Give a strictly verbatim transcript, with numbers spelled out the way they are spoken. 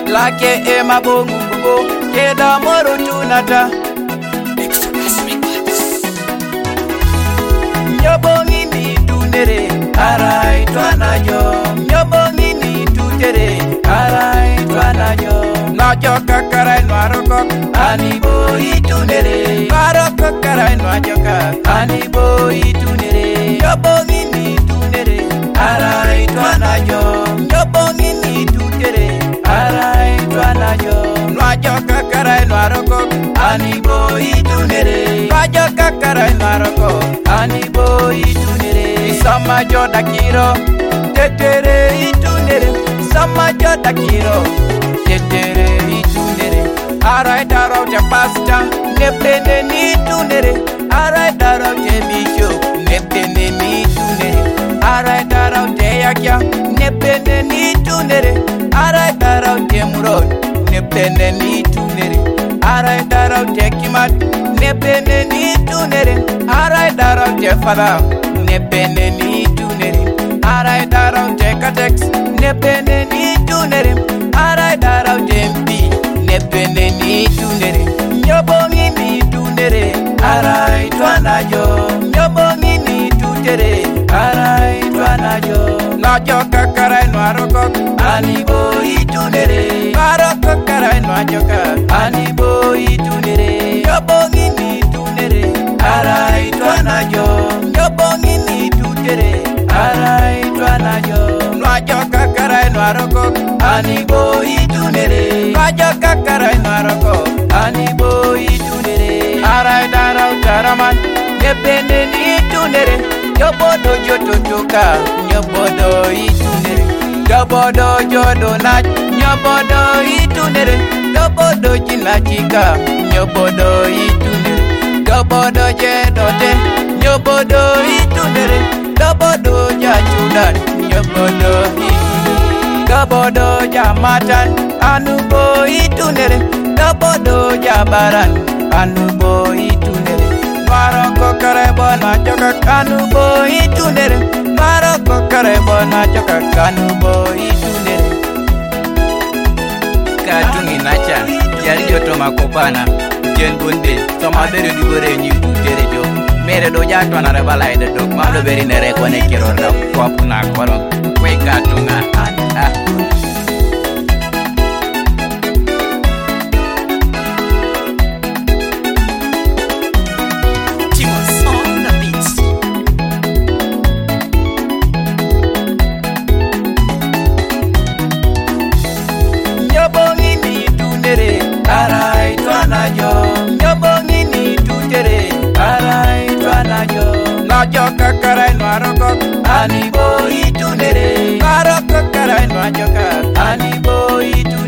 lake ema bongu bugo keda moro tunata Exodus Records. Nyobongi ni tunere arai twanajo, nyobongi ni tutere arai twanajo. Najo kakarai nwaroko anibo itunere, nwaroko karai nwajoka anibo itunere. Nyobongi ni tunere arai twanajo, nyobongi ni tutere arai twanajo. Nwajo kakarai nwaroko anibo itunere, nwajo kakarai nwaroko anibo itunere. Sama joda kiro tetere itunere, sama joda kiro tetere itunere. Arai daro te pasta nepene ni tunere, arai daro te bicho nepene ni tunere. Arai daro te yakya nepene ni tunere, arai daro te murod nepene ni tunere. Arai daro te kimat nepene ni tunere, arai daro te fada nepene ni tunere. Arai daro te katex nepene ni tunere, arai daro te mpi nepene ni tunere. Nyobongi ni tunere arai twanajo, nyobongi ni tutere arai twanajo. Najo kakarai nwaroko anibo itunere, nwaroko karai nwajoka anibo itunere. Nyobongi ni tunere arai twanajo, nyobongi ni tutere arai twanajo. Nwajo kakarai nwaroko anibo itunere, nwajo kakarai nwaroko anibo itunere. Arai darau taraman nepene ni tunere, nyobodo jototoka nyobodo itunere. Nyobodo jodo nach nyobodo itunere, nyobodo jinachika nyobodo itunere. Nyobodo jedote nyobodo itunere, nyobodo jachudan nyobodo itunere. Nyobodo jamatan anubo itunere, nyobodo jabaran anubo itunere. Nwaroko karebo najoka kanubo itunere, nwaroko karebo najoka kanubo itunere. Katungi nacha yari joto makopana jen bunde soma beri dibore nyi kutere jo mere do jato na rebala ide dok malo beri nere kone kiro na kopu na koro kwe katunga ah. Nyobongi ni tunere arai twanajo, nyobongi ni tutere arai twanajo. Najo kakarai nwaroko anibo itunere, nwaroko karai nwajoka anibo itunere.